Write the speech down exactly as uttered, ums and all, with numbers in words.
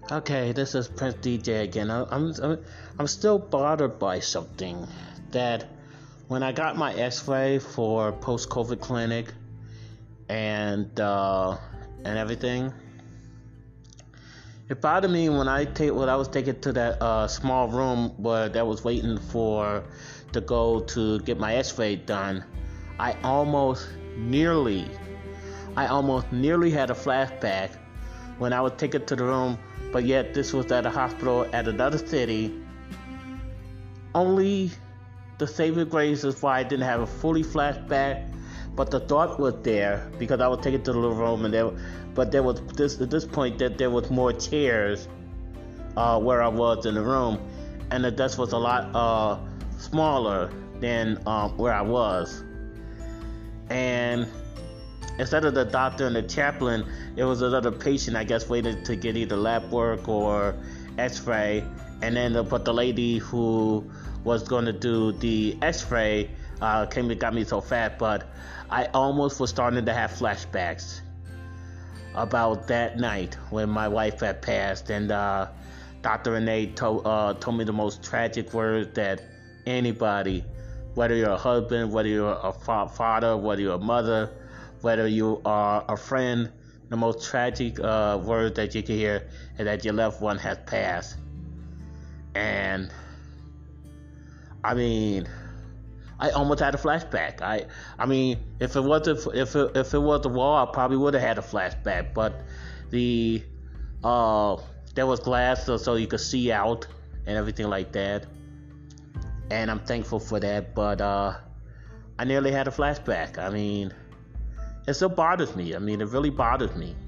Okay, this is Prince D J again. I- I'm I'm I'm still bothered by something that when I got my X-ray for post-COVID clinic and uh, and everything, it bothered me when I take when I was taken to that uh, small room where that was waiting for to go to get my X-ray done. I almost nearly I almost nearly had a flashback when I was taken to the room, but yet this was at a hospital at another city. Only the saving grace is why I didn't have a fully flashback, but the thought was there because I was taken to the little room, and there, but there was this at this point that there was more chairs uh, where I was in the room, and the desk was a lot uh, smaller than um, where I was, and instead of the doctor and the chaplain, it was another patient, I guess, waiting to get either lab work or X-ray. And then, uh, but the lady who was going to do the X-ray uh, came and got me so fat. But I almost was starting to have flashbacks about that night when my wife had passed, and uh, Doctor Renee told uh, told me the most tragic words that anybody, whether you're a husband, whether you're a fa- father, whether you're a mother, whether you are a friend, the most tragic uh, word that you can hear is that your loved one has passed. And I mean, I almost had a flashback. I, I mean, if it wasn't if it, if it was the wall, I probably would have had a flashback. But the uh, there was glass, so, so you could see out and everything like that. And I'm thankful for that. But uh, I nearly had a flashback. I mean. It still bothers me. I mean, it really bothers me.